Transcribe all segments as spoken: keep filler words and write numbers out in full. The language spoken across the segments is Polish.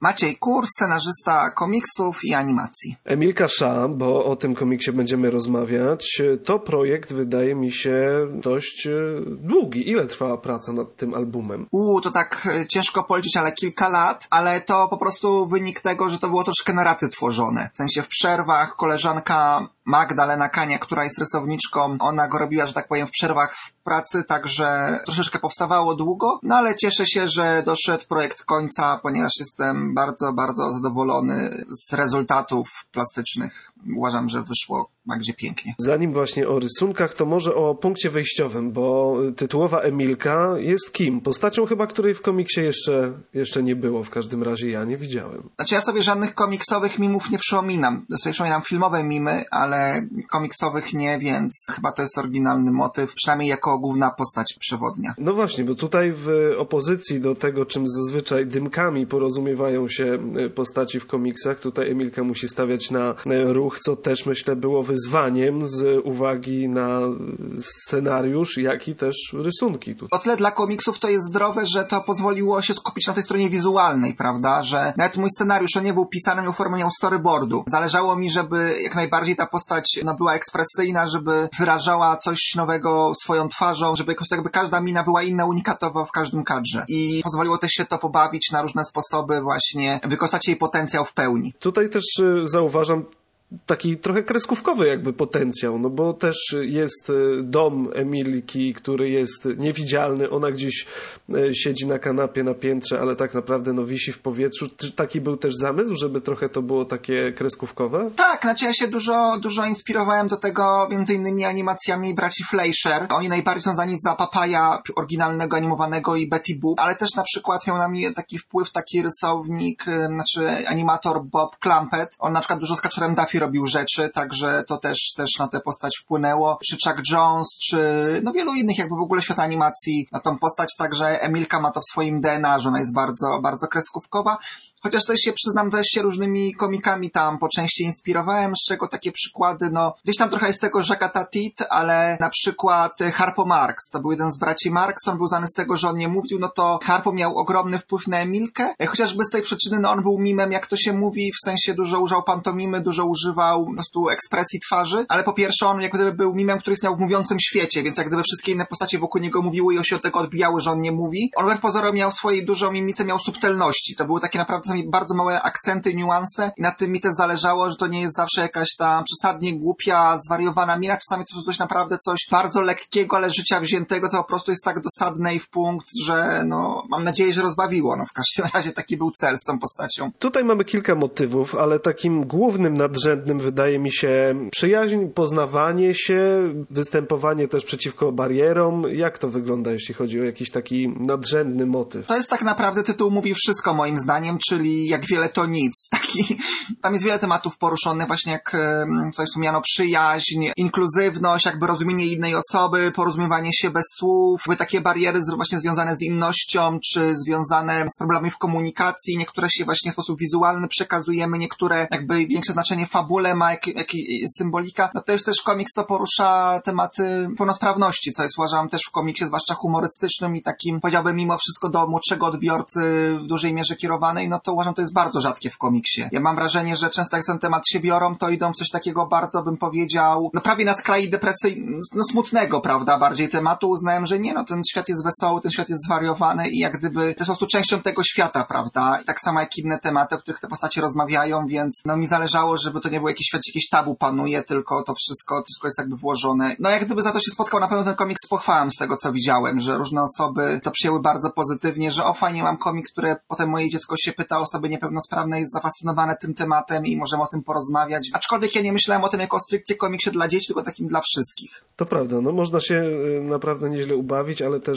Maciej Kur, scenarzysta komiksów i animacji. Emilka Szała, bo o tym komiksie będziemy rozmawiać. To projekt wydaje mi się dość długi. Ile trwała praca nad tym albumem? Uuu, to tak ciężko policzyć, ale kilka lat, ale to po prostu wynik tego, że to było troszkę na raty tworzone. W sensie w przerwach koleżanka Magdalena Kania, która jest rysowniczką, ona go robiła, że tak powiem, w przerwach pracy, także troszeczkę powstawało długo, no ale cieszę się, że doszedł projekt końca, ponieważ jestem bardzo, bardzo zadowolony z rezultatów plastycznych. Uważam, że wyszło Magdzie pięknie. Zanim właśnie o rysunkach, to może o punkcie wyjściowym, bo tytułowa Emilka jest kim? Postacią chyba, której w komiksie jeszcze, jeszcze nie było, w każdym razie ja nie widziałem. Znaczy ja sobie żadnych komiksowych mimów nie przypominam. Sobie przypominam filmowe mimy, ale komiksowych nie, więc chyba to jest oryginalny motyw, przynajmniej jako główna postać przewodnia. No właśnie, bo tutaj w opozycji do tego, czym zazwyczaj dymkami porozumiewają się postaci w komiksach, tutaj Emilka musi stawiać na ruch, co też myślę było wyzwaniem z uwagi na scenariusz, jak i też rysunki. Tutaj. O tyle dla komiksów to jest zdrowe, że to pozwoliło się skupić na tej stronie wizualnej, prawda, że nawet mój scenariusz, on nie był pisany, miał formę miał storyboardu. Zależało mi, żeby jak najbardziej ta postać no, była ekspresyjna, żeby wyrażała coś nowego swoją twarzą, żeby jakoś tak jakby każda mina była inna, unikatowa w każdym kadrze. I pozwoliło też się to pobawić na różne sposoby, właśnie wykorzystać jej potencjał w pełni. Tutaj też y, zauważam taki trochę kreskówkowy jakby potencjał, no bo też jest dom Emilki, który jest niewidzialny, ona gdzieś siedzi na kanapie, na piętrze, ale tak naprawdę no wisi w powietrzu. Taki był też zamysł, żeby trochę to było takie kreskówkowe? Tak, znaczy ja się dużo, dużo inspirowałem do tego między innymi animacjami braci Fleischer. Oni najbardziej są znani za Papaja oryginalnego, animowanego i Betty Boop, ale też na przykład miał na mnie taki wpływ taki rysownik, znaczy animator Bob Clampett. On na przykład dużo z Kaczorem Duffy robił rzeczy, także to też, też na tę postać wpłynęło. Czy Chuck Jones, czy no wielu innych jakby w ogóle świata animacji na tą postać, także Emilka ma to w swoim D N A, że ona jest bardzo, bardzo kreskówkowa. Chociaż też się przyznam, też się różnymi komikami tam po części inspirowałem, z czego takie przykłady, no gdzieś tam trochę jest tego Jacques'a Tatit, ale na przykład Harpo Marx, to był jeden z braci Marx, on był znany z tego, że on nie mówił, no to Harpo miał ogromny wpływ na Emilkę, chociażby z tej przyczyny, no on był mimem, jak to się mówi, w sensie dużo używał pantomimy, dużo używał po prostu ekspresji twarzy, ale po pierwsze on jak gdyby był mimem, który istniał w mówiącym świecie, więc jak gdyby wszystkie inne postacie wokół niego mówiły i on się od tego odbijały, że on nie mówi. On wbrew pozorom miał swojej dużo mimice, miał subtelności, to były takie naprawdę bardzo małe akcenty, niuanse i na tym mi też zależało, że to nie jest zawsze jakaś tam przesadnie głupia, zwariowana mina, czasami to jest coś naprawdę coś bardzo lekkiego, ale życia wziętego, co po prostu jest tak dosadne i w punkt, że no mam nadzieję, że rozbawiło. No w każdym razie taki był cel z tą postacią. Tutaj mamy kilka motywów, ale takim głównym, nadrzędnym wydaje mi się przyjaźń, poznawanie się, występowanie też przeciwko barierom. Jak to wygląda, jeśli chodzi o jakiś taki nadrzędny motyw? To jest tak naprawdę, tytuł mówi wszystko moim zdaniem, czyli jak wiele to nic. Taki, tam jest wiele tematów poruszonych, właśnie jak tutaj wspomniano, przyjaźń, inkluzywność, jakby rozumienie innej osoby, porozumiewanie się bez słów, jakby takie bariery właśnie związane z innością, czy związane z problemami w komunikacji. Niektóre się właśnie w sposób wizualny przekazujemy, niektóre jakby większe znaczenie fabule ma, jak, jak symbolika. No to jest też komiks, co porusza tematy pełnosprawności, co jest uważam też w komiksie, zwłaszcza humorystycznym i takim, powiedziałbym, mimo wszystko do młodszego odbiorcy w dużej mierze kierowanej, no to uważam, to jest bardzo rzadkie w komiksie. Ja mam wrażenie, że często jak ten temat się biorą, to idą w coś takiego bardzo, bym powiedział, no prawie na skraju depresyjnego, no smutnego, prawda, bardziej tematu. Uznałem, że nie, no ten świat jest wesoły, ten świat jest zwariowany i jak gdyby to jest po prostu częścią tego świata, prawda, i tak samo jak inne tematy, o których te postacie rozmawiają, więc no mi zależało, żeby to nie był jakiś świat, jakiś tabu panuje, tylko to wszystko, to wszystko jest jakby włożone. No jak gdyby za to się spotkał na pewno ten komiks z pochwałą z tego, co widziałem, że różne osoby to przyjęły bardzo pozytywnie, że o fajnie mam komiks, które potem moje dziecko się pyta, osoby niepełnosprawne jest zafascynowane tym tematem i możemy o tym porozmawiać. Aczkolwiek ja nie myślałem o tym jako o stricte komiksie dla dzieci, tylko takim dla wszystkich. To prawda, no można się naprawdę nieźle ubawić, ale też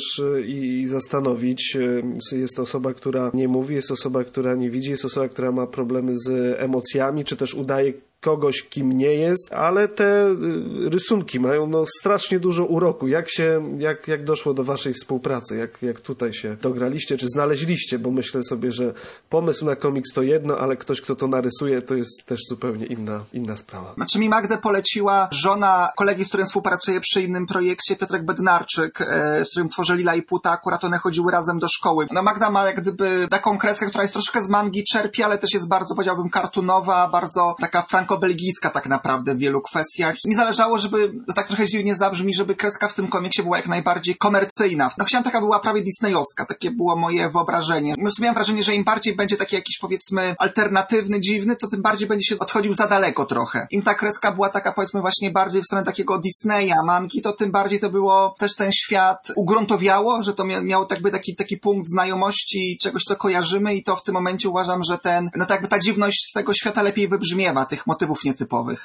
i zastanowić. Jest osoba, która nie mówi, jest osoba, która nie widzi, jest osoba, która ma problemy z emocjami, czy też udaje kogoś, kim nie jest, ale te rysunki mają no strasznie dużo uroku. Jak się, jak, jak doszło do waszej współpracy? Jak, jak tutaj się dograliście, czy znaleźliście? Bo myślę sobie, że pomysł na komiks to jedno, ale ktoś, kto to narysuje, to jest też zupełnie inna, inna sprawa. Znaczy mi Magdę poleciła żona kolegi, z którym współpracuję przy innym projekcie, Piotrek Bednarczyk, e, z którym tworzy Lila i Puta. Akurat one chodziły razem do szkoły. No Magda ma jak gdyby taką kreskę, która jest troszkę z mangi czerpie, ale też jest bardzo, powiedziałbym, kartunowa, bardzo taka franko-belgijska tak naprawdę w wielu kwestiach. Mi zależało, żeby, to tak trochę dziwnie zabrzmi, żeby kreska w tym komiksie była jak najbardziej komercyjna. No chciałem, taka była prawie disneyowska. Takie było moje wyobrażenie. Miałem wrażenie, że im bardziej będzie taki jakiś, powiedzmy, alternatywny, dziwny, to tym bardziej będzie się odchodził za daleko trochę. Im ta kreska była taka, powiedzmy, właśnie bardziej w stronę takiego Disneya, mangi, to tym bardziej to było też ten świat ugruntowiało, że to miało jakby taki, taki punkt znajomości, czegoś, co kojarzymy, i to w tym momencie uważam, że ten, no tak jakby ta dziwność tego świata lepiej wybrzmiewa, tych motywów nietypowych.